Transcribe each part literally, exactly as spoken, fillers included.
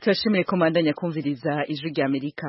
Turashimire komandanya kumviriza ijwi rya Amerika.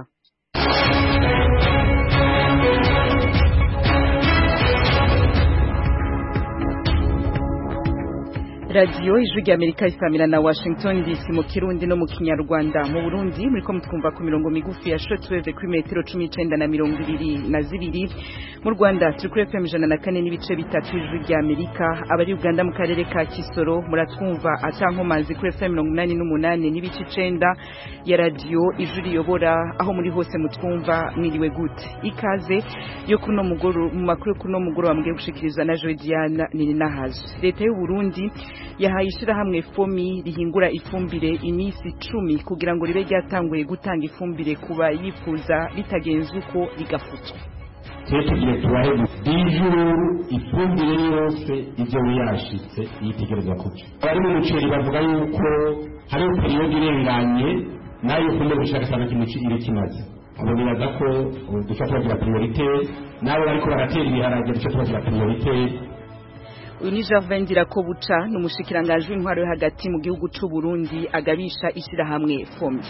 Radio ijwi rya Amerika isamira na Washington D C mu Kirundi no mu Kinyarwanda. Mu Burundi muriko mutwumva ku mirongo migufi ya shortwave kuri metero cumi n'icenda na mirongo ibiri na zibiri. Mu Rwanda turi kuri F M ijana na kane n'ibice bitatu ijwi rya Amerika. Abari Uganda mu karere ka Kisoro muratwumva atankomazi kuri F M mirongo inani n'umunani n'ibice icenda ya radio ijwi riyobora aho muri hose mutwumva mwiriwe gute. Ikaze yo kuno mugoro mu makuru kuno mugoro bamgiye gushikirizwa na Joy Diana Nininahazo. Leta y'u Burundi yahaye ishirahamwe fomi rihingura ifumbire imisi icumi kugira ngo ribe ryatanguye gutanga ifumbire kuba yifuza bitagenze uko rigafutwa. Tugiye tubahe bijuru ifumbire yose ivyo yashitse yitegereza kuki. Bari mu muceri bavuga yuko hari periode irenganye nayo kumwe gushaka sana kimuci ire kimaze. Abo biraza ko dufata kugira priorite nabo bariko baratera ibiharage duce tubagira priorite. Uyu ni Gervais Ndirakobuca n'umushikiranganje w'intwaro yo hagati mu gihugu c'u Burundi agabisha ishirahamwe fomi.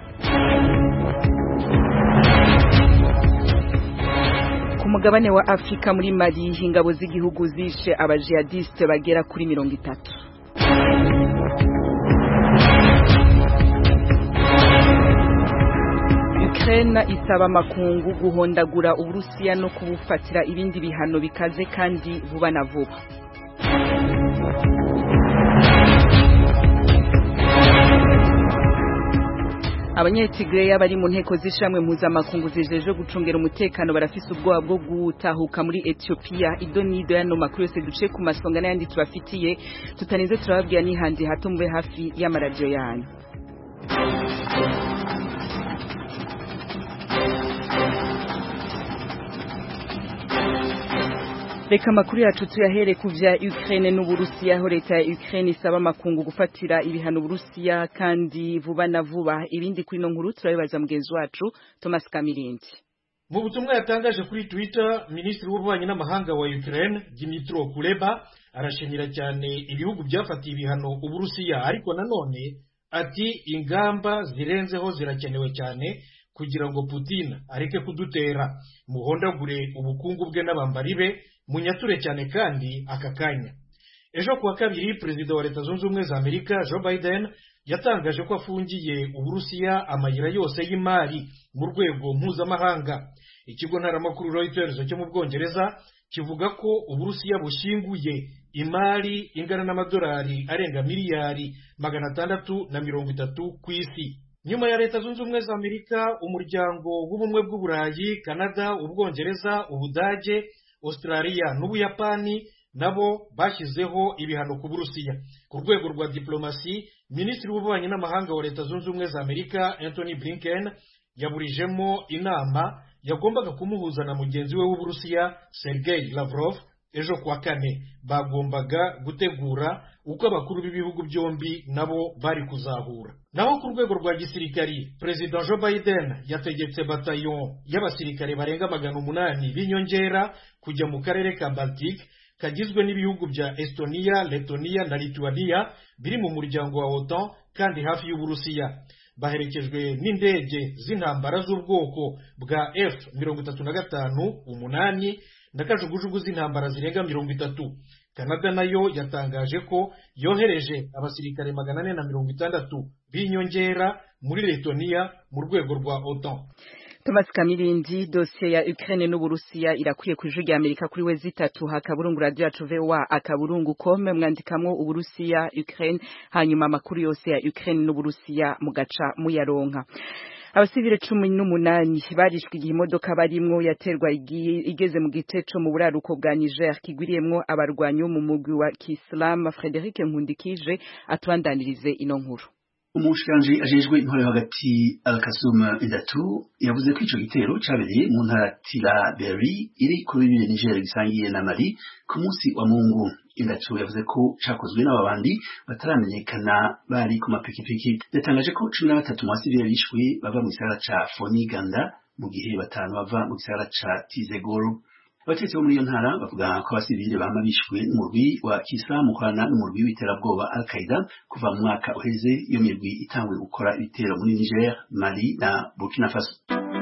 Ku mugabane wa Afrika muri Mali ingabo z'igihugu zishe abajihadiste bagera kuri mirongo itatu. Ukraine isaba makungu guhondagura Uburusiya no kubufatira ibindi bihano bikaze kandi vuba na vuba. Abanyetigreya bari mu nteko zishamwe mpuzamakungu zijeje gucungera umutekano barafise ubwoba bwo gutahuka muri Ethiopia. Idonido yano makuru yose duce ku masonga n'ayandi tubafitiye tutanize turababwira n'ihandi hato mube hafi y'amaradio yanyu. Reka makuru yacu tuyahere kuvya Ukraine n'Uburusiya aho leta ya Ukraine isaba makungu gufatira ibihano Uburusiya kandi vuba na vuba. Ibindi kuri no nkuru turabibaza mugenzi wacu Thomas Kamirindi. Mu butumwa yatangaje kuri Twitter, Minisitiri w'Ububanyi n'Amahanga wa Ukraine Dmytro Kuleba arashimira cyane ibihugu byafatiye ibihano Uburusiya, ariko nanone ati ingamba zirenzeho zirakenewe cyane kugira ngo Putin areke kudutera, muhondagure ubukungu bwe n'abambari be, munyature cyane kandi akakanya. Ejo kuwa kabiri Perezida wa Leta Zunze Ubumwe za Amerika Joe Biden yatangaje ko afungiye Uburusiya amayira yose y'imari mu rwego mpuzamahanga. Ikigo ntaramakuru Reuters cyo mu Bwongereza kivuga ko Uburusiya bushinguye imari ingana n'amadolari arenga miliyari magana atandatu na mirongo itatu ku isi. Nyuma ya Leta Zunze Ubumwe za Amerika, umuryango w'ubumwe bw'Uburayi, Canada, Ubwongereza, Ubudage, Australia n'Ubuyapani nabo bashyizeho ibihano ku Burusiya. Ku rwego rwa diplomasi, Minisitiri w'Ububanyi n'Amahanga wa Leta Zunze Ubumwe za Amerika Anthony Blinken yaburijemo inama yagombaga kumuhuza na mugenzi we w'Uburusiya Sergei Lavrov ejo kuwa kane. Bagombaga gutegura uko abakuru b'ibihugu byombi nabo bari kuzahura. Naho ku rwego rwa gisirikari, President Joe Biden yategetse bataillon y'abasirikare barenga magana umunani b'inyongera kujya mu karere ka Baltic kagizwe n'ibihugu bya Estonia, Letonia na Lithuania biri mu muryango wa OTAN kandi hafi y'Uburusiya. Baherekejwe n'indege z'intambara z'ubwoko bwa F mirongo itatu na gatanu umunani na kajugujugu z'intambara zirenga mirongo itatu. Canada nayo yatangaje ko yohereje abasirikare magana ane na mirongo itandatu b'inyongera muri Letonia mu rwego rwa OTAN. Thomas Kamirindi, dossier ya Ukraine n'Uburusiya irakwiye ku ijwi rya Amerika kuri we zitatu hakaburungu radio yacu V O A akaburungu kome mwandikamwo Uburusiya Ukraine, hanyuma makuru yose ya Ukraine n'Uburusiya mugaca muyaronka. Abasivile cumi n'umunani barishwe igihe imodoka barimwo yaterwa igeze mu giteco mu buraruko bwa Niger kigwiriyemwo abarwanyi mu mugwi wa Islam. Frederic Nkundikije atwandanirize ino nkuru. Umushikanje ajejwe intwaro hagati Al-Kasum Idatu yavuze ko ico gitero cabereye mu ntara Tilaberi iri ku bibiri Niger gisangiye na Mali ku munsi wa Mungu. Idatu yavuze ko cakozwe n'ababandi bataramenyekana bari ku mapikipiki. Yatangaje ko cumi na batatu mu basivile bishwe bava mu gisagara ca Foniganda mu gihe batanu bava mu gisagara ca Tizegoro. abategetsi bo muri iyo ntara bavuga ko abasivile bama bishwe n'umurwi wa kisilamu ukorana n'umurwi w'iterabwoba Al-Qaeda kuva mu mwaka uheze iyo mirwi itanguye gukora ibitero muri Niger, Mali na Burkina Faso.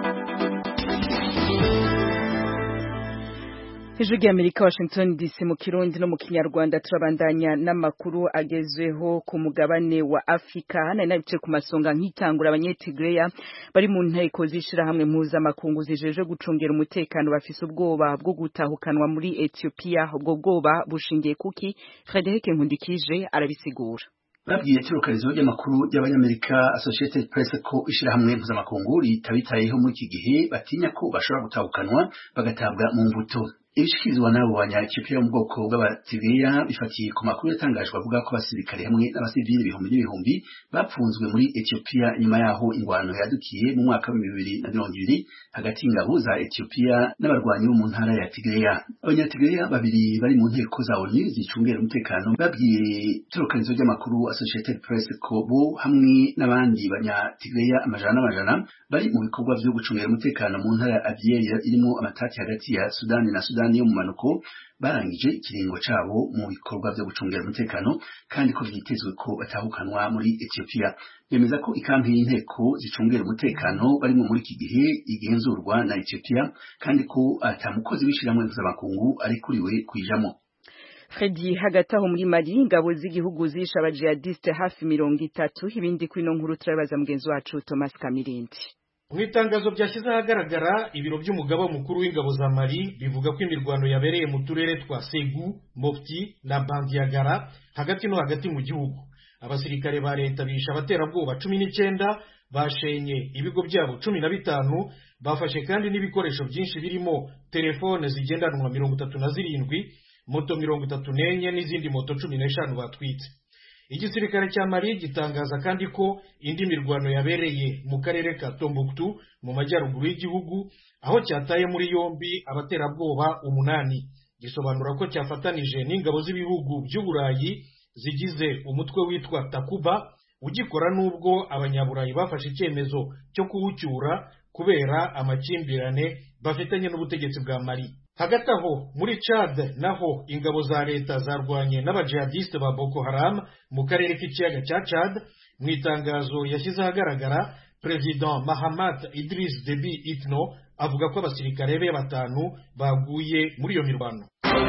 Ijwi ry'Amerika Washington D C mu Kirundi no mu Kinyarwanda turabandanya n'amakuru agezweho ku mugabane wa Afrika hana nabice ku masonga nk'itangura abanyetigreya bari mu nteko zishira hamwe mpuza makungu zijeje gucungera umutekano bafise ubwoba bwo gutahukanwa muri Ethiopia ubwo bwoba bushingiye kuki Frederic Nkundikije arabisigura. Babwiye itorokanizo ry'amakuru y'abanyamerika Associated Press ko ishirahamwe mpuzamakungu ritabitayeho muri iki gihe batinya ko bashobora gutahukanwa bagatabwa mu mbuto. Ibishikirizwa nabo banya-Ethiopia mu bwoko bw'abatigreya bifatiye ku makuru yatangajwe avuga ko abasirikare hamwe n'abasivili ibihumbi n'ibihumbi bapfunzwe muri Ethiopia nyuma yaho ingwano yadukiye mu mwaka wa bibiri na mirongo ibiri hagati y'ingabo za Ethiopia n'abarwanyi bo mu ntara ya Tigreya. Abanya-Tigreya babiri bari mu nteko za O N U zicungera umutekano babwiye itorokanizo ry'amakuru Associated Press ko bo hamwe n'abandi banya-Tigreya amajana n'amajana bari mu bikorwa vyo gucungera umutekano mu ntara ya Abyei irimo amatati hagati ya Sudani na Sudani yo mu manuko barangije ikiringo cabo mu bikorwa vyo gucungera umutekano kandi ko vyitezwe ko batahukanwa muri Ethiopia. Bemeza ko ikampi y'inteko zicungera umutekano barimo muri iki gihe igenzurwa na Ethiopia kandi ko atamukozi w'ishiramwe mpuzamakungu ari kuriwe kwijamo. Fredi hagati aho muri Mali ingabo z'igihugu zisha abajihadiste hafi mirongo itatu ibindi kwino nkuru turabaza mugenzi wacu Thomas Kamirindi. Mu itangazo byashyize ahagaragara ibiro by'umugaba mukuru w'ingabo za Mali bivuga ko imirwano yabereye mu turere twa Segu, Mopti na Bandiagara hagati no hagati mu gihugu. Abasirikare ba leta bisha abaterabwoba cumi n'icyenda bashenye ibigo byabo cumi na bitanu bafashe kandi n'ibikoresho byinshi birimo telefone zigendanwa mirongo itatu na zirindwi, moto mirongo itatu n'enye n'izindi moto cumi n'eshanu batwitse. Igisirikare cya Mali gitangaza kandi ko indi mirwano yabereye mu karere ka Tombouctou mu majyaruguru y'igihugu aho cyataye muri yombi abaterabwoba umunani. Gisobanura ko cyafatanije n'ingabo z'ibihugu by'Uburayi zigize umutwe witwa Takuba ugikora nubwo abanyaburayi bafashe icyemezo cyo kuwucyura kubera amakimbirane bafitanye n'ubutegetsi bwa Mali. Hagati aho muri Chad naho ingabo za leta zarwanye n'abajihadiste ba Boko Haram mu karere k'ikiyaga cya Chad. Mu itangazo yashyize ahagaragara President Mahamat Idriss Déby Itno avuga ko abasirikare be batanu baguye muri iyo mirwano.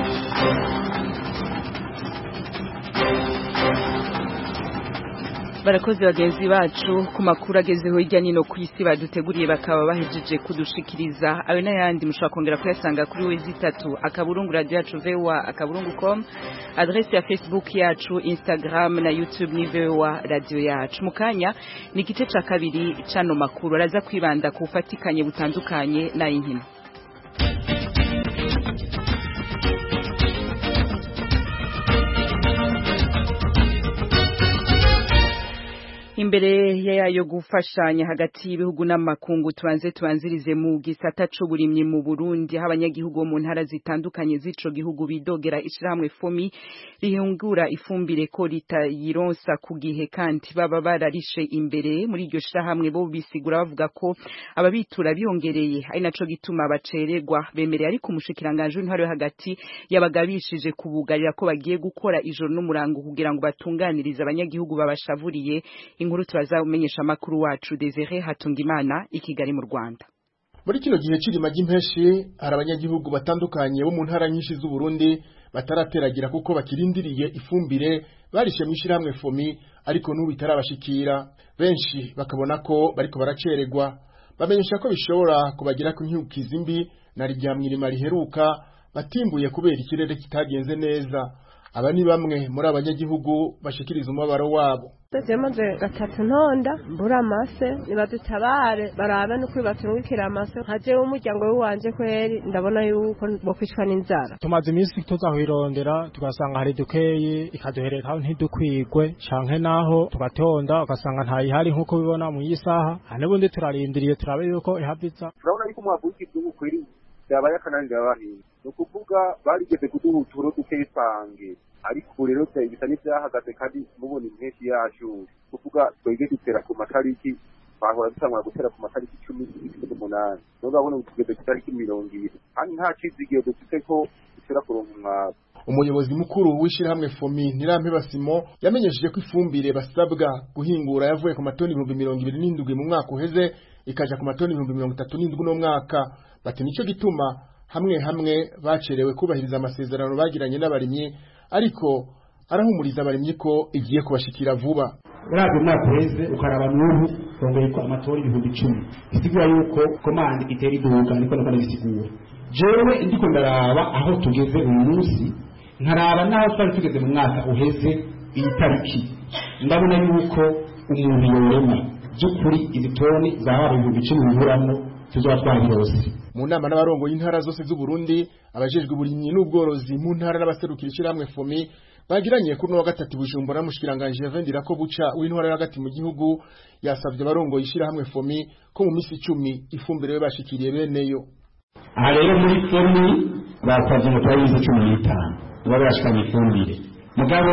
Barakoze bagenzi bacu ku makuru agezeho hirya nino ku isi baduteguriye bakaba bahejeje kudushikiriza ayo n'ayandi mushobora kongera kuyasanga kuri wezi itatu akaburungu radio yacu V O A akaburungu com adresse ya Facebook yacu Instagram na YouTube ni V O A radio yacu. Mukanya ni igice ca kabiri cano makuru araza kwibanda ku fatikanye butandukanye na inkino. Imbere yayo gufashanya hagati y'ibihugu n'amakungu tubanze tubanzirize mu gisata c'uburimyi mu Burundi abanyagihugu mu ntara zitandukanye z'ico gihugu bidogera ishiramwe fomi rihungura ifumbire ko ritayironsa ku gihe kandi baba bararishe imbere muri iryo shirahamwe bo bisigura bavuga ko ababitura biyongereye ari naco gituma bacererwa bemereye ariko umushikiranganje w'intwaro hagati yabagabishije kubugarira ko bagiye gukora ijoro n'umurango kugira ngo batunganirize abanyagihugu babashavuriye. Inkuru tubazamumenyesha makuru wacu Desire Hatungimana i Kigali mu Rwanda. Muri kino gihe cirima ry'impeshi hari abanyagihugu batandukanye bo mu ntara nyinshi z'u Burundi batarateragira kuko bakirindiriye ifumbire barishe mwishirahamwe fomi ariko n'ubu itarabashikira. Benshi bakabona ko bariko baracererwa bamenyesha ko bishobora kubagira ku nkyukizi mbi na ryamwirima riheruka batimbuye kubera ikirere kitagenze neza. Aba ni bamwe muri abanyagihugu bashikiriza umubaro wabo. Zemaze gatatu ntonda mbura amase nibadutabare barabe no kwibaturukira amase haje umuryango wanje kweri ndabona yuko bokwicwa n'inzara. Tumaze iminsi tuzahirondera tugasanga hari dukeye ikaduhereka ntidukwigwe canke naho tugatonda ugasanga ntayi hari nkuko bibona mu yisaha hanebundi turarindiriye turabe yuko ihabiza. Urabona yuko mwavuki by'ukwiri yabaye akanangira abahinzi no kuvuga barigeze kuduhuturo dukesange ariko rero bisa n'ibyahagaze kandi mubona impeshyi yacu kuvuga twege dutera ku matariki twahora dutangura gutera ku matariki cumi n'umunani none urabona ubu tugeze ku tariki mirongo ibiri kandi nta cizigiro dufite ko dushobora kuronka umwavu. Umuyobozi mukuru w'ishirahamwe Fomi Ntirampeba Simon yamenyesheje ko ifumbire basabwa guhingura yavuye ku matoni ibihumbi mirongo ibiri n'indwi mu mwaka uheze ikaja ku matoni ibihumbi mirongo itatu n'indwi no mwaka. Bati nico gituma hamwe hamwe bacerewe kubahiriza amasezerano bagiranye n'abarimyi, ariko arahumuriza abarimyi ko igiye kubashikira vuba. Urabye umwaka uheze ukaraba n'ubu rongeye ko amatora ibihumbi icumi bisigura yuko komande itera iduka niko nakora bisigura. Jewe ndiko ndaraba aho tugeze uyu munsi nkaraba naho twari tugeze mu mwaka uheze iyi tariki ndabona yuko umuntu yorema by'ukuri ibitoni zahaba ibihumbi icumi biburamo tuzoba twabirose. Mu nama n'abarongo y'intara zose z'u Burundi abajejwe uburimyi n'ubworozi mu ntara n'abaserukira ishirahamwe Fomi bagiranye kuri no gatatu Bujumbura mushikiranganje Vendira ko buca w'intwara y'agati mu gihugu yasavye abarongo y'ishirahamwe Fomi ko mu misi icumi ifumbire bashikiriye beneyo. Aha rero muri Fomi basavye mu twari cumi n'itanu baba bashikanye ifumbire mugabo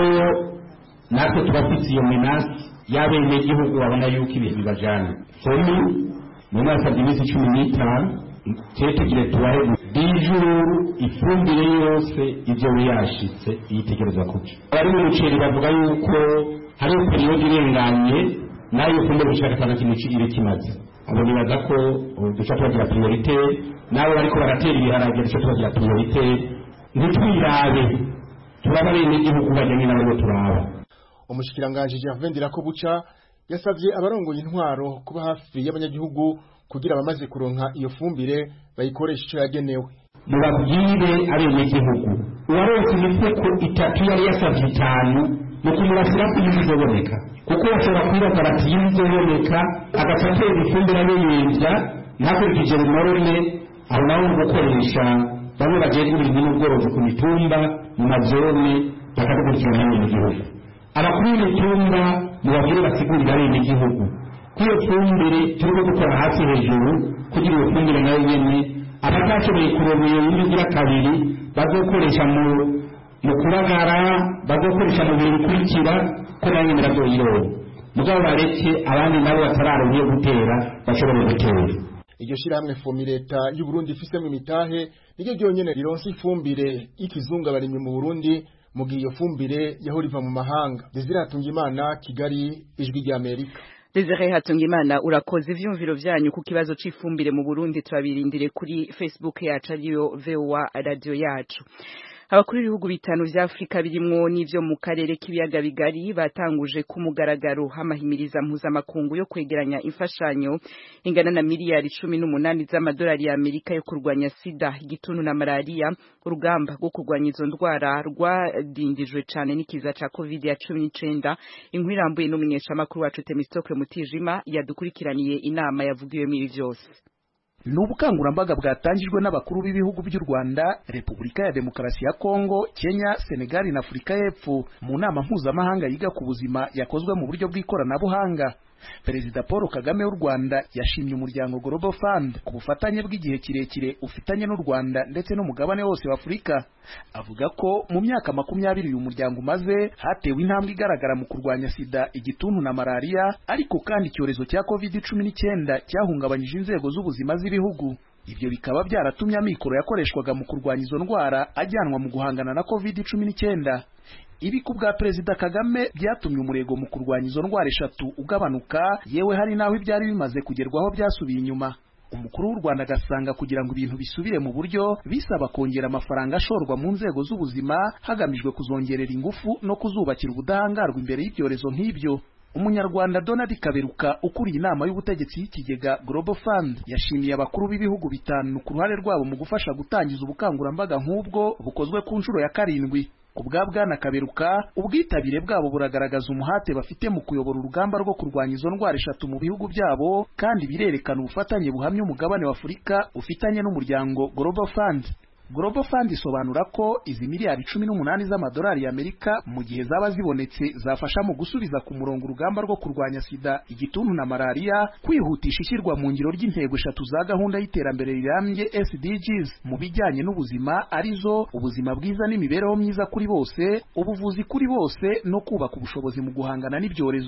natwe tubafite iyo menasi y'abene gihugu babona yuko ibihe bibajana. Fomi mu mwaka w'imisi cumi n'itanu tetugire tubahe bijuru ifumbire yose ivyo biyashitse yitegereza kuca. Abari mu muceri bavuga yuko hari periode irenganye nayo ifumbire gushaka kana kintu kigire kimaze. Abo nibaza ko duca tubagira priorite nabo bariko baratera ibiharage duca tubagira priorite ntitwirabe turaba bene igihugu bajyanye nabo turaba. Umushikiranganje Vendira ko buca yasavye abarongoye intwaro kuba hafi y'abanyagihugu kugira abamaze kuronka iyo fumbire bayikoresha icyo yagenewe. Mubabwire abene igihugu uwaronse imifuko itatu yari yasavye itanu mu kumurasira ko ibizoboneka kuko bashobora kwibaza bati ibizoboneka agatera ifumbire n'iyinja ntakurikije rumorone aho nawe gukoresha bamwe bagenda ibintu n'ubworozi ku mitumba mu mazone bakadukurikirana n'ibindi gihugu. Abakuru b'imitumba mubabwire basigurira abene igihugu kwiyo fumbire turiko gukora hasi hejuru kugira iyo fumbire nayo nyene abatashoboye kuronka iyo ngira kabiri bazokoresha mu mu kubagara bazokoresha mu bintu bikurikira ko nayo mirazoyironka mugabo bareke abandi nabo batararonka gutera bashobora gutera. Iryo shirahamwe Fomi leta y'u Burundi ifisemo imitahe niryo ryonyene rironse ifumbire ikizunga barimye mu Burundi mu gihe iyo fumbire yaho riva mu mahanga. Desire Hatungimana, Kigali, Ijwi rya Amerika. Desire Hatungimana, urakoze ivyumviro vyanyu ku kibazo c'ifumbire mu Burundi turabirindire kuri Facebook yacu ariyo V O A radio yacu. Abakuru b'ibihugu bitanu vya Afrika birimwo n'ivyo mu karere k'ibiyaga bigari batanguje ku mugaragaro hamahimiriza mpuzamakungu yo kwegeranya imfashanyo ingana na miliyari cumi n'umunani z'amadolari ya Amerika yo kurwanya sida, igituntu na malaria. Urugamba rwo kurwanya izo ndwara rwadindijwe cane n'ikiza ca covid ya cumi n'icenda. Inkuru irambuye n'umunyeshamakuru wacu Temistokle Mutijima yadukurikiraniye inama yavugiwemo ibi vyose. Nubukangurambaga bwatangijwe n'abakuru b'ibihugu by'u Rwanda, Repubulika ya Demokarasi ya Kongo, Kenya, Senegal na Afrika y'Epfo mu nama mpuzamahanga yiga ku buzima yakozwe mu buryo bw'ikoranabuhanga. Perezida Paul Kagame w'u Rwanda yashimye umuryango Global Fund ku bufatanye bw'igihe kirekire ufitanye n'u Rwanda ndetse n'umugabane wose wa Afrika. Avuga ko mu myaka makumyabiri uyu muryango umaze hatewe intambwe igaragara mu kurwanya sida, igituntu na malaria, ariko kandi icyorezo cya covid cumi n'icyenda cyahungabanyije inzego z'ubuzima z'ibihugu. Ibyo bikaba byaratumye amikoro yakoreshwaga mu kurwanya izo ndwara ajyanwa mu guhangana na covid cumi n'icyenda. Ibi ku bwa Perezida Kagame byatumye umurego mu kurwanya izo ndwara eshatu ugabanuka, yewe hari naho ibyari bimaze kugerwaho byasubiye inyuma. Umukuru w'u Rwanda agasanga kugira ngo ibintu bisubire mu buryo bisaba kongera amafaranga ashorwa mu nzego z'ubuzima hagamijwe kuzongerera ingufu no kuzubakira ubudahangarwa imbere y'ibyorezo nk'ibyo. Umunyarwanda Donald Kaberuka ukuriye inama y'ubutegetsi y'ikigega Global Fund yashimiye abakuru b'ibihugu bitanu ku ruhare rwabo mu gufasha gutangiza ubukangurambaga nk'ubwo bukozwe ku nshuro ya karindwi. Ku bwa Bwana Kaberuka, ubwitabire bwabo buragaragaza umuhate bafite mu kuyobora urugamba rwo kurwanya izo ndwara eshatu mu bihugu byabo, kandi birerekana ubufatanye buhamye umugabane wa Afurika ufitanye n'umuryango Global Fund. Global Fund isobanura ko izi miliyari cumi n'umunani z'amadolari ya Amerika mu gihe zaba zibonetse zafasha mu gusubiza ku murongo urugamba rwo kurwanya sida, igituntu na malaria, kwihutisha ishyirwa mu ngiro ry'intego eshatu za gahunda y'iterambere rirambye S D Gs mu bijyanye n'ubuzima, arizo ubuzima bwiza n'imibereho myiza kuri bose, ubuvuzi kuri bose no kubaka ubushobozi mu guhangana n'ibyorezo.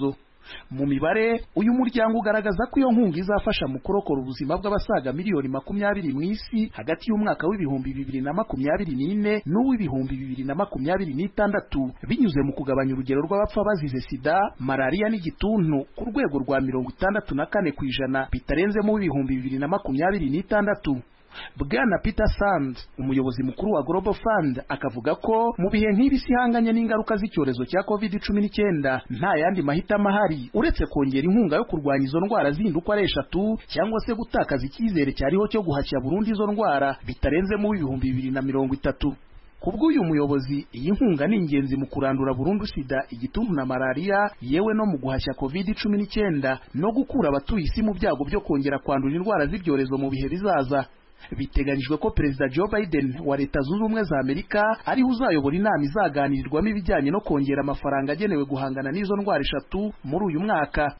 Mu mibare uyu muryango ugaragaza ko iyo nkunga izafasha mu kurokora ubuzima bw'abasaga miliyoni makumyabiri mu isi hagati y'umwaka w'ibihumbi bibiri na makumyabiri n'ine n'uw'ibihumbi bibiri na makumyabiri n'itandatu binyuze mu kugabanya urugero rw'abapfa bazize sida, malariya n'igituntu ku rwego rwa mirongo itandatu na kane ku ijana bitarenze mu w'ibihumbi bibiri na makumyabiri n'itandatu. Bwana Peter Sand, umuyobozi mukuru wa Global Fund, akavuga ko mu bihe nk'ibi isi ihanganye n'ingaruka z'icyorezo cya covid cumi n'icyenda nta yandi mahitamo ahari uretse kongera inkunga yo kurwanya izo ndwara zindi uko ari eshatu cyangwa se gutakaza icyizere cyariho cyo guhashya burundu izo ndwara bitarenze mu ibihumbi bibiri na mirongo itatu. Kubw'uyu muyobozi, iyi nkunga ni ingenzi mu kurandura burundu sida, igituntu na malariya, yewe no mu guhashya covid cumi n'icyenda no gukura abatuye isi mu byago byo kongera kwandura indwara z'ibyorezo mu bihe bizaza. Biteganyijwe ko Perezida Joe Biden wa Leta Zunze Ubumwe za Amerika ariho uzayobora inama izaganirirwamo ibijyanye no kongera amafaranga agenewe guhangana n'izo ndwara eshatu muri uyu mwaka.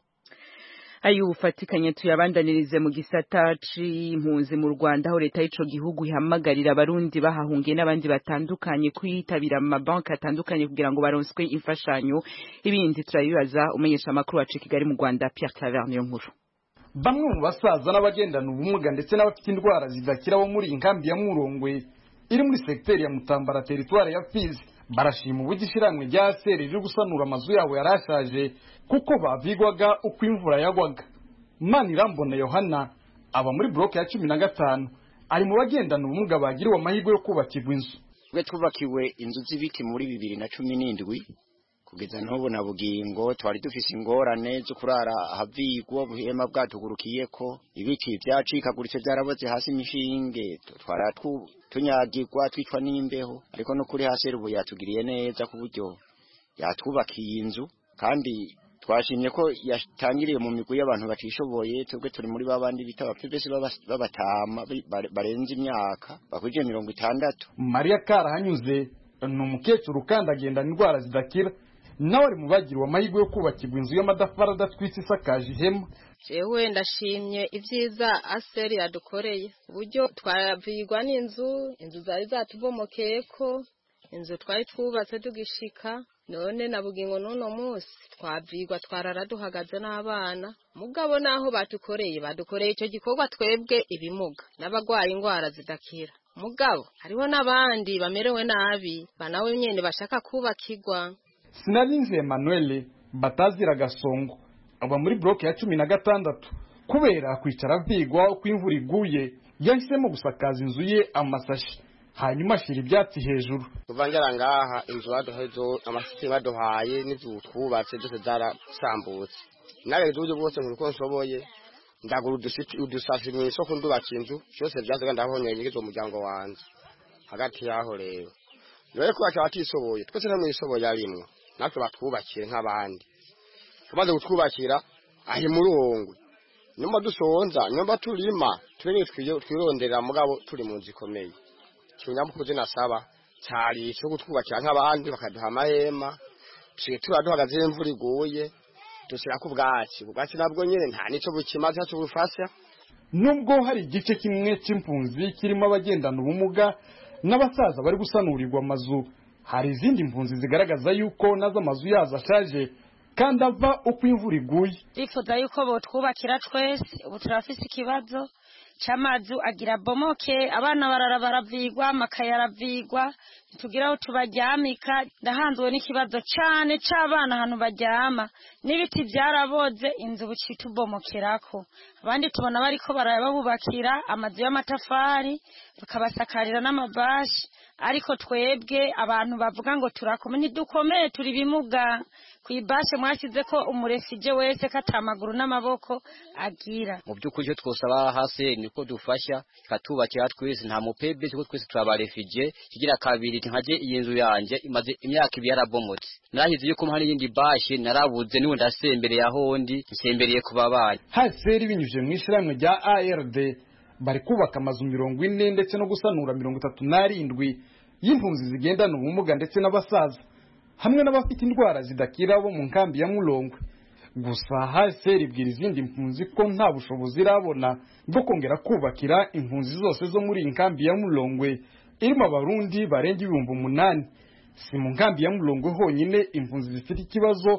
Ayu ufatikanye tuyabandanirize mu gisata c'impunzi mu Rwanda aho leta y'ico gihugu ihamagarira abarundi bahahungiye n'abandi batandukanye kwitabira mu mabanki atandukanye kugira ngo baronswe imfashanyo. Ibindi turabibaza umenyesha amakuru wacu Kigali mu Rwanda Pierre Taverne nkuru. Bamwe mu basaza n'abagendana ubumuga ndetse n'abafite indwara zidakira bo muri inkambi ya Murongwe iri muri sekiteri ya Mutambara teritwari ya Fizi barashima uburyo ishyirahamwe rya A S R riri gusanura amazu yabo yarashaje kuko bavigwaga uko imvura yagwaga. Manirambona Yohana aba muri bloke ya cumi na gatanu ari mu bagendana ubumuga bagiriwe amahirwe yo kubakirwa inzu. Twe twubakiwe inzu z'ibiti muri bibiri na cumi n'indwi kugeza n'ubu na bugingo twari dufise ingorane zo kurara ahavigwa buhema bwatugurukiyeko ibiti byacikaguritse byaraboze hasi imishinge twara tunyagirwa twicwa n'imbeho ariko no kuri hasi rubu yatugiriye neza ku buryo yatwubakiye inzu kandi twashimye ko yatangiriye mu migwi y'abantu batishoboye twebwe turi muri babandi bita abapebesi babatama barenze imyaka bakuje mirongo itandatu. Maria Karahanyuze ni umukecuru kandi agendana indwara zidakira nawe ari mu bagiriwe amahirwe yo kubakirwa inzu y'amadafari adatwitse isakaje ihema. Jewe ndashimye ibyiza A S R yadukoreye uburyo twavigwa n'inzu inzu zari zatubomokeyeko inzu twari twubatse tugishika none na bugingo n'uno munsi twavigwa twarara duhagaze n'abana mugabo naho batukoreye badukoreye icyo gikorwa twebwe ibimuga n'abagwaye indwara zidakira mugabo hariho n'abandi bamerewe nabi banawe nyene bashaka kubakirwa. Sinarinze Emmanuel batazira gasongo aba muri bloke ya cumi na gatandatu kubera kwicara vigwa uko imvura iguye yahisemo gusakaza inzu ye amasashi hanyuma ashira ibyatsi hejuru. Kuvangera ngaha inzu baduhezo amasiti baduhaye n'ivyo twubatse byose zarasambutse nawe duje bose nkuko nshoboye ndagura udusiti udusafi mu isoko ndubaka inzu cyose byazaga ndabonye nyigizo umuryango wanje hagati yaho rero rero ko batishoboye twese namwe ishoboye arimwe natwe batwubakiye nk'abandi tumaze gutwubakira ahi Murongwe nyuma dusonza nyuma turima twene twirondera mugabo turi mu nzu ikomeye kinyamukuze nasaba cyari cyo gutwubakira nk'abandi bakaduha amahema tuje turaduhagaze imvura iguye dusira ku bwaci ubwaci nabwo nyene nta nico bukimaze cyo bufasha. Nubwo hari igice kimwe cy'impunzi kirimo abagendana ubumuga n'abasaza bari gusanurirwa amazu hari izindi impunzi zigaragaza yuko nazo amazu yazo ashaje kandi ava uko imvura iguye. Bifuza yuko bo twubakira twese ubu turafise ikibazo cy'amazu agira bomoke abana barara baravigwa amakaye aravigwa tugira aho tubaryamika ndahanzwe n'ikibazo cyane cy'abana hano baryama n'ibiti byaraboze inzu bucitubomokerako abandi tubona bariko barabubakira amazu y'amatafari bakabasakarira n'amabashi ariko twebwe abantu bavuga ngo turakome ntidukomeye turi bimuga kwibashe mwashyize ko umurefije wese katamaguru n'amaboko agira. Mu by'ukuri cyo twosaba hase niko dufasha katubakira twese nta mupebe cyo twese turabarefije kigira kabiri nkaje iyi nzu yanje imaze imyaka ibiri yarabomotse narahize yuko hari yindi bashe narabuze niwe ndasembereye ahondi nsembereye kubabana. Hase binyuje mu ishiramwe rya A R D bari kubaka amazu mirongo ine ndetse no gusanura mirongo itatu n'arindwi y'impunzi zigendana ubumuga ndetse n'abasaza hamwe n'abafite indwara zidakira bo mu nkambi ya Murongwe. Gusa hase ribwira izindi impunzi ko nta bushobozi irabona bwo kongera kubakira impunzi zose zo muri inkambi ya Murongwe irimo abarundi barenga ibihumbi umunani. Si mu nkambi ya Murongwe honyine impunzi zifite ikibazo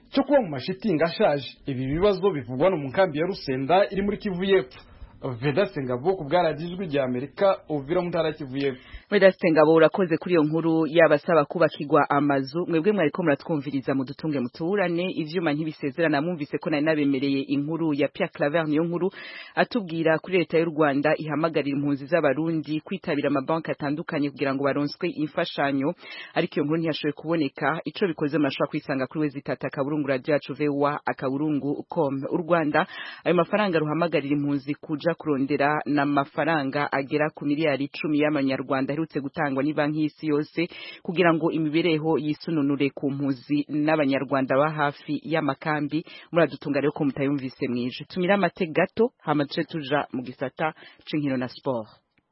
cyo kuba mu mashitingi ashaje. Ibi bibazo bivugwa no mu nkambi ya Rusenda iri muri Kivu y'Epfo. Vedaste Ngabo ku bwaradijwe rya Amerika Uvira mu ntara Kivu y'Epfo. Vedaste Ngabo urakoze kuri iyo nkuru yabasaba kubakirwa amazu. Mwebwe mwariko muratwumviriza mu dutunge muturane ivyuma ntibisezerana. Mwumvise ko nari nabemereye inkuru ya Pierre Claver niyo nkuru atubwira kuri leta y'u Rwanda ihamagarira impunzi z'abarundi kwitabira amabanki atandukanye kugira ngo baronswe imfashanyo, ariko iyo nkuru ntiyashoboye kuboneka. Ico bikoze murashobora kwisanga kuri we zitata kaburungu radio yacu V W akaburungu com. U Rwanda ayo mafaranga ruhamagarira impunzi kuja kurondera na mafaranga agera ku miliyari icumi y'amanyarwanda aherutse gutangwa ni banki y'isi yose kugira ngo imibereho yisununure ku mpuzi n'abanyarwanda ba hafi y'amakambi. Muradutunga rero ko mutayumvise mwije. Tumira amate gato hama tuce tuja mu gisata c'inkino na sport.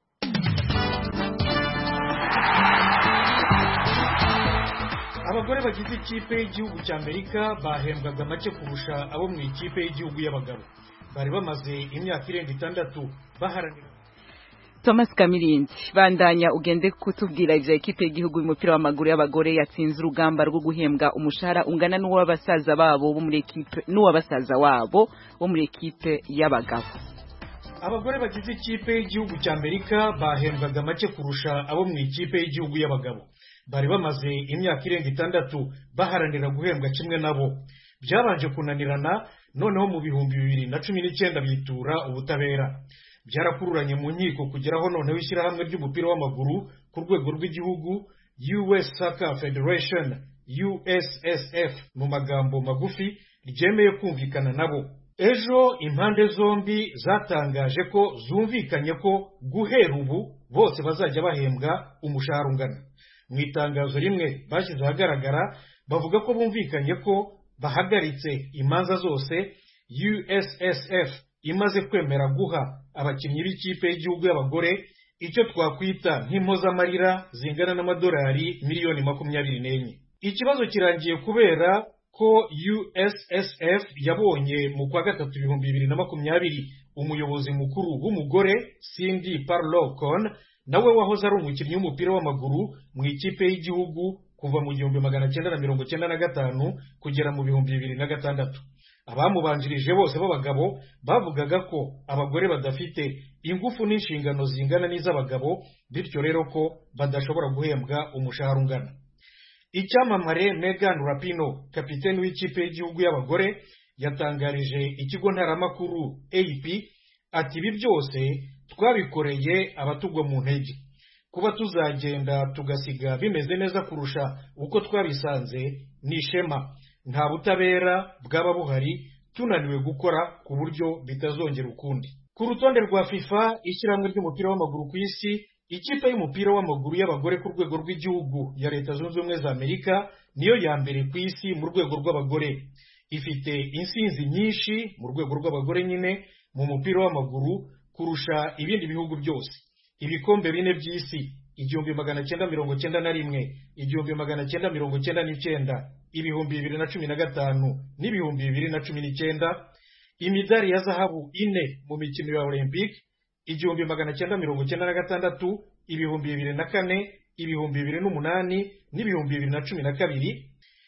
Abagore bagize ikipe y'igihugu cya Amerika bahembwaga make kurusha abo mu ikipe y'igihugu y'abagabo. Bari bamaze imyaka irenga itandatu baharanira. Thomas Kamirindi bandanya ugende kutubwira ivya ekipe y'igihugu y'umupira w'amaguru y'abagore yatsinze urugamba rwo guhembwa umushahara ungana n'uwabasaza babo bo muri ekipe n'uwabasaza wabo bo muri ekipe y'abagabo. Abagore bagize ikipe y'igihugu cya Amerika bahembwaga make kurusha abo mu ikipe y'igihugu y'abagabo. Bari bamaze imyaka irenga itandatu baharanira guhembwa kimwe nabo. Byabanje kunanirana, noneho mu bihumbi bibiri na cumi n'icyenda bitura ubutabera. Byarakururanye mu nkiko kugeraho noneho ishyirahamwe ry'umupira w'amaguru ku rwego rw'igihugu U S Soccer Federation U S S F mu magambo magufi ryemeye kumvikana nabo. Ejo impande zombi zatangaje ko zumvikanye ko guhera ubu bose bazajya bahembwa umushahara ungana. Mu itangazo rimwe bashyize ahagaragara bavuga ko bumvikanye ko bahagaritse imanza zose U S S F imaze kwemera guha abakinnyi b'ikipe y'igihugu y'abagore icyo twakwita nk'impozamarira zingana n'amadolari miliyoni makumyabiri n'enye. Ikibazo kirangiye kubera ko U S S F yabonye mu kwa gatatu ibihumbi bibiri na makumyabiri umuyobozi mukuru w'umugore Cindy Parlow-Con nawe wahoze ari umukinnyi w'umupira w'amaguru mu ikipe y'igihugu kuva mu gihumbi magana cyenda na mirongo cyenda na gatanu kugera mu bihumbi bibiri na gatandatu. Abamubanjirije bose b'abagabo bavugaga ko abagore badafite ingufu n'inshingano zingana n'iz'abagabo, bityo rero ko badashobora guhembwa umushahara ungana. Icyamamare Megan Rapinoe, kapiteni w'ikipe y'igihugu y'abagore, yatangarije ikigo ntaramakuru A P ati ibi byose twabikoreye abatugwa mu ntege. Kuba tuzagenda tugasiga bimeze neza kurusha uko twabisanze ni ishema. Nta butabera bwaba buhari, tunaniwe gukora ku buryo bitazongera ukundi. Ku rutonde rwa FIFA, ishyirahamwe ry'umupira w'amaguru ku isi, ikipe y'umupira w'amaguru y'abagore ku rwego rw'igihugu ya Leta Zunze Ubumwe za Amerika niyo ya mbere ku isi mu rwego rw'abagore. Ifite insinzi nyinshi mu rwego rw'abagore nyine mu mupira w'amaguru kurusha ibindi bihugu byose. Ibikombe bine by'isi, igihumbi magana cyenda mirongo cyenda na rimwe, igihumbi magana cyenda mirongo cyenda n'icyenda, ibihumbi bibiri na cumi na gatanu n'ibihumbi bibiri na cumi n'icyenda, imidari ya zahabu ine mu mikino ya Olympic, igihumbi magana cyenda mirongo cyenda na gatandatu, ibihumbi bibiri na kane, ibihumbi bibiri n'umunani n'ibihumbi bibiri na cumi na kabiri,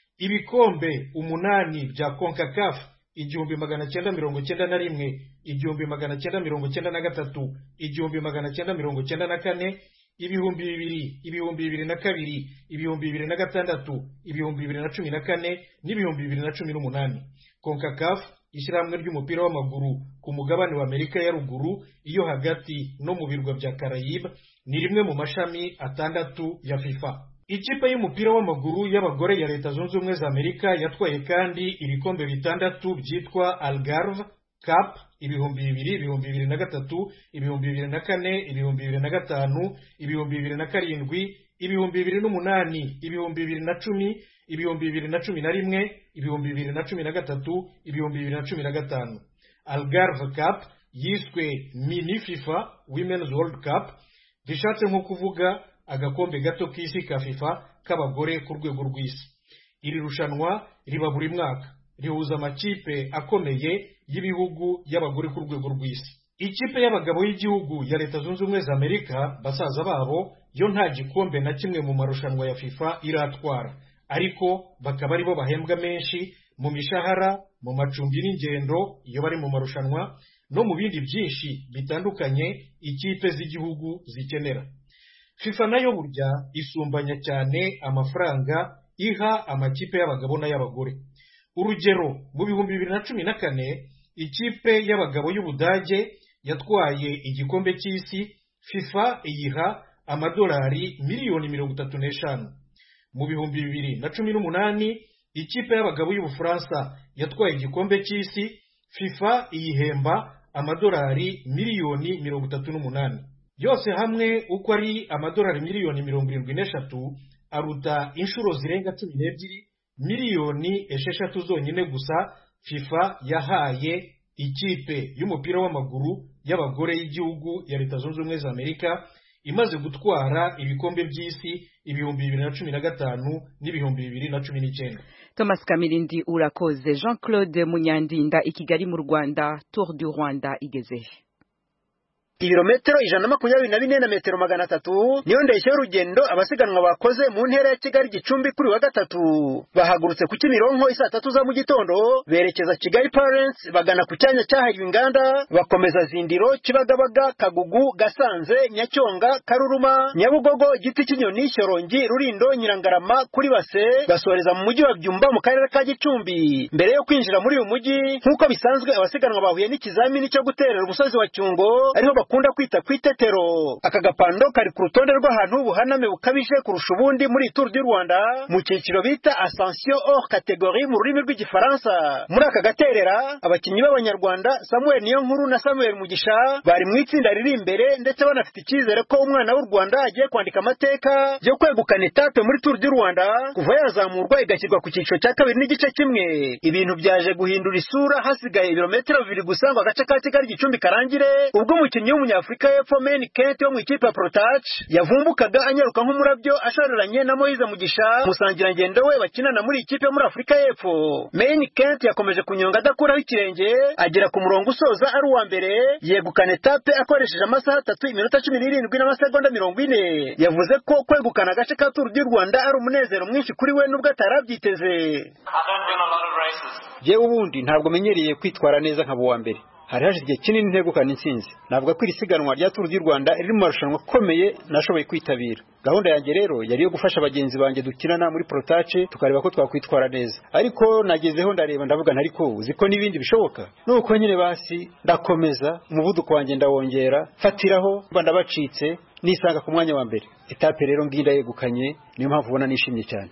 ibikombe umunani bya CONCACAF, igihumbi magana cyenda mirongo cyenda na rimwe, igihumbi magana cyenda mirongo cyenda na gatatu, igihumbi magana cyenda mirongo cyenda na kane, ibihumbi bibiri, ibihumbi bibiri na kabiri, ibihumbi bibiri na gatandatu, ibihumbi bibiri na cumi na kane n'ibihumbi bibiri na cumi n'umunani. CONCACAF, ishyirahamwe ry'umupira w'amaguru ku mugabane wa Amerika ya ruguru, iyo hagati no mu birwa bya Caraïbe, ni rimwe mu mashami atandatu ya FIFA. Ikipe y'umupira w'amaguru y'abagore ya Leta Zunze Ubumwe za Amerika yatwaye kandi ibikombe bitandatu byitwa Algarve Cup, ibihumbi bibiri, ibihumbi bibiri na gatatu, ibihumbi bibiri na kane, ibihumbi bibiri na gatanu, ibihumbi bibiri na karindwi, ibihumbi bibiri n'umunani, ibihumbi bibiri na cumi, ibihumbi bibiri na cumi na rimwe, ibihumbi bibiri na cumi na gatatu, ibihumbi bibiri na cumi na gatanu. Algarve Cup yiswe Mini FIFA Women's World Cup, bishatse nko kuvuga agakombe gato k'isi ka FIFA k'abagore ku rwego rw'isi. Iri rushanwa riba buri mwaka, rihuza amakipe akomeye y'ibihugu y'abagore ku rwego rw'isi. Ikipe y'abagabo y'igihugu ya Leta Zunze Ubumwe za Amerika, basaza babo, yo nta gikombe na kimwe mu marushanwa ya FIFA iratwara, ariko bakaba aribo bahembwa menshi mu mishahara mu macumbi n'ingendo iyo bari mu marushanwa no mu bindi byinshi bitandukanye ikipe z'igihugu zikenera. FIFA nayo burya isumbanya cyane amafaranga iha amakipe y'abagabo n'ay'abagore. Urugero, mu bihumbi bibiri na cumi na kane ikipe y'abagabo y'Ubudage yatwaye igikombe cy'isi, FIFA iyiha amadolari miliyoni mirongo itatu n'eshanu. Mu bihumbi bibiri na cumi n'umunani ikipe y'abagabo y'Ubufaransa yatwaye igikombe cy'isi, FIFA iyihemba amadolari miliyoni mirongo itatu n'umunani. Yose hamwe uko ari amadolari miliyoni mirongo irindwi n'eshatu aruta inshuro zirenga cumi n'ebyiri miliyoni esheshatu zonyine gusa FIFA yahaye ikipe y'umupira w'amaguru y'abagore y'igihugu ya Leta Zunze Ubumwe za Amerika imaze gutwara ibikombe by'isi ibihumbi bibiri na cumi na gatanu n'ibihumbi bibiri na cumi n'icyenda. Thomas Kamirindi urakoze. Jean-Claude Munyandinda i Kigali mu Rwanda. Tour du Rwanda igeze ibirometero ijana na makumyabiri na bine na metero magana atatu niyo ndeshyo y'urugendo abasiganwa bakoze mu ntera ya Kigali Gicumbi kuri wa gatatu. Bahagurutse ku Kimironko isaa tatu za mu gitondo berekeza Kigali Parents bagana ku cyanya cyahariwe inganda, bakomeza Zindiro, Kibagabaga, Kagugu, Gasanze, Nyacyonga, Karuruma, Nyabugogo, Igiti cy'inyoni, Shyorongi, Rurindo, Nyirangarama kuri Base, basoreza mu mujyi wa Byumba mu karere ka Gicumbi. Mbere yo kwinjira muri uyu mujyi nk'uko bisanzwe abasiganwa bahuye n'ikizamini cyo guterera umusozi wa Cyungo ariho bakunda kwita kwitetero. Aka gapando kari ku rutonde rw'ahantu ubuhaname bukabije kurusha ubundi muri Tour du Rwanda mu cyiciro bita Ascension hors catégorie mu rurimi rw'igifaransa. Muri aka gaterera abakinnyi b'Abanyarwanda Samuel Niyonkuru na Samuel Mugisha bari mu itsinda riri imbere ndetse banafite icyizere ko umwana w'u Rwanda agiye kwandika amateka yo kwegukana etape muri Tour du Rwanda kuva yazamurwa igashyirwa ku cyiciro cya kabiri n'igice kimwe. Ibintu byaje guhindura isura hasigaye ibirometero bibiri gusa ngo agace ka Kigali Gicumbi karangire, ubwo umukinnyi w'umunyafurika y'Epfo Men Kent wo mu ikipe ya Protach yavumbukaga anyaruka nk'umurabyo ashoreranye na Moise Mugisha musangirangendo we bakinana muri ikipe yo muri Afurika y'Epfo. Men Kent yakomeje kunyonga adakuraho ikirenge agera ku murongo usoza ari uwa mbere yegukana etape akoresheje amasaha atatu iminota cumi n'irindwi n'amasegonda mirongo ine. Yavuze ko kwegukana agace ka Tour du Rwanda ari umunezero mwinshi kuri we nubwo atarabyiteze. Jewe ubundi ntabwo menyereye kwitwara neza nk'abo wa mbere. Hari hashize igihe kinini ntegukana intsinzi. Navuga ko iri siganwa rya Tour du Rwanda riri mu marushanwa akomeye nashoboye kwitabira. Gahunda yanjye rero yari yo gufasha abagenzi banjye dukinana muri Protache tukareba ko twakwitwara neza. Ariko nagezeho ndareba ndavuga ntari ko uzi ko n'ibindi bishoboka. Nuko nyine basi ndakomeza umuvuduko wanjye ndawongera fatiraho mba ndabacitse nisanga ku mwanya wa mbere. Etape rero nginda yegukanye niyo mpamvu ubona nishimye cyane.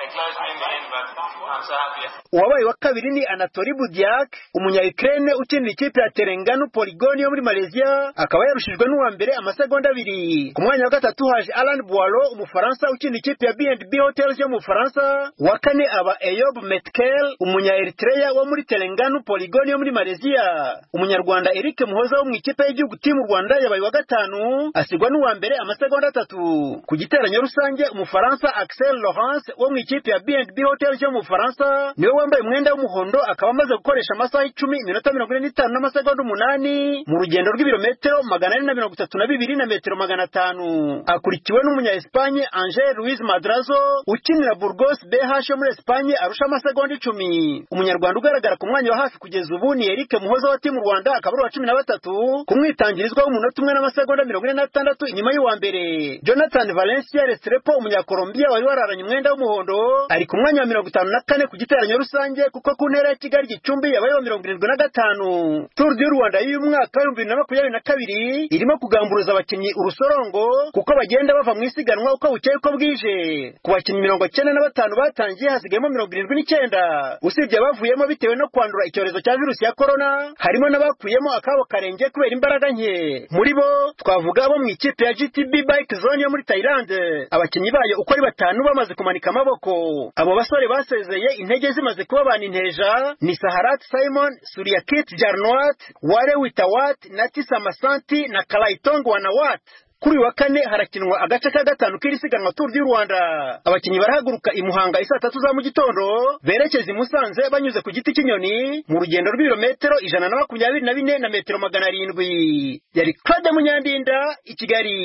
Uwabaye wa kabiri ni Anatoly Budiak umunya-Ukraine ukinira ikipe ya Terengganu Polygon yo muri Malaysia, akaba yarushijwe n'uwa mbere amasegonda abiri. Ku mwanya wa gatatu haje Alan Boilo umufaransa ukinira ikipe ya B and B Hotels yo mu Faransa. Wa kane aba Eyob Metkel umunya-Eritrea wo muri Terengganu Polygon yo muri Malaysia. Umunyarwanda Eric Muhoza wo mu ikipe y'igihugu team Rwanda yabaye wa gatanu asigwa n'uwa mbere amasegonda atatu. Ku giteranyo rusange umufaransa Axel Laurence wo mu ikipe ya B and B Hotels yo mu Faransa niwe wambaye umwenda w'umuhondo akaba amaze gukoresha amasaha icumi iminota mirongo ine n'itanu n'amasegonda umunani mu rugendo rw'ibirometero magana ane na mirongo itatu na bibiri na metero magana atanu. Akurikiwe n'umunya Espagne Angel Ruiz Madrazo ukinira Burgos B H yo muri Espagne arusha amasegonda icumi. Umunyarwanda ugaragara ku mwanya wa hafi kugeza ubu ni Eric Muhoza wa timu Rwanda akaba ari wa cumi na batatu ku mwitangirizwa w'umunota umwe n'amasegonda mirongo ine n'atandatu inyuma y'uwa mbere. Jonathan Valencia Restrepo umunya-Colombia wari wararanye umwenda w'umuhondo ari ku mwanya wa mirongo itanu na kane ku giteranyo rusange kuko ku ntera ya Kigali Gicumbi yabaye wa mirongo irindwi na gatanu. Tour du Rwanda y'uyu mwaka wa bibiri na makumyabiri na kabiri irimo kugamburuza abakinnyi urusorongo kuko bagenda bava mu isiganwa uko bukeye uko bwije. Ku bakinnyi mirongo cyenda na batanu batangiye hasigayemo mirongo irindwi n'icyenda. Usibye abavuyemo bitewe no kwandura icyorezo cya virusi ya corona harimo n'abakuyemo akabo karenge kubera imbaraga nke. Muri bo twavuga abo mu ikipe ya G T B Bike Zone yo muri Thailand. Abakinnyi bayo uko ari batanu bamaze kumanika amaboko. Abo basore basezeye intege zimaze kuba baninteja ni Saharat Simon, Suryakit Jarnwat, Ware Witawat, Natisa Masanti na Kalaitongo Wanawat. Kuri wa kane harakinwa agace ka gatanu k'iri siganwa Tour du Rwanda. Abakinnyi barahaguruka i Muhanga isaa tatu za mu gitondo berekeza i Musanze banyuze ku Giti cy'inyoni mu rugendo rw'ibirometero ijana na makumyabiri na bine na metero magana arindwi. Yari Claude Munyandinda i Kigali.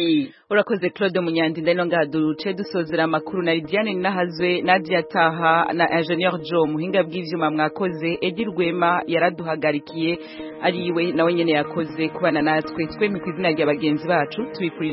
urakoze Claude Munyandi ndeno ngaduce dusozera amakuru na Lidiane Nahazwe Nadia Taha na Engineer Joe muhinga bw'ivyuma mwakoze Edi Rwema yaraduhagarikiye ariwe nawe nyene yakoze kubana natwe twe mu kwizina rya bagenzi bacu tubifurije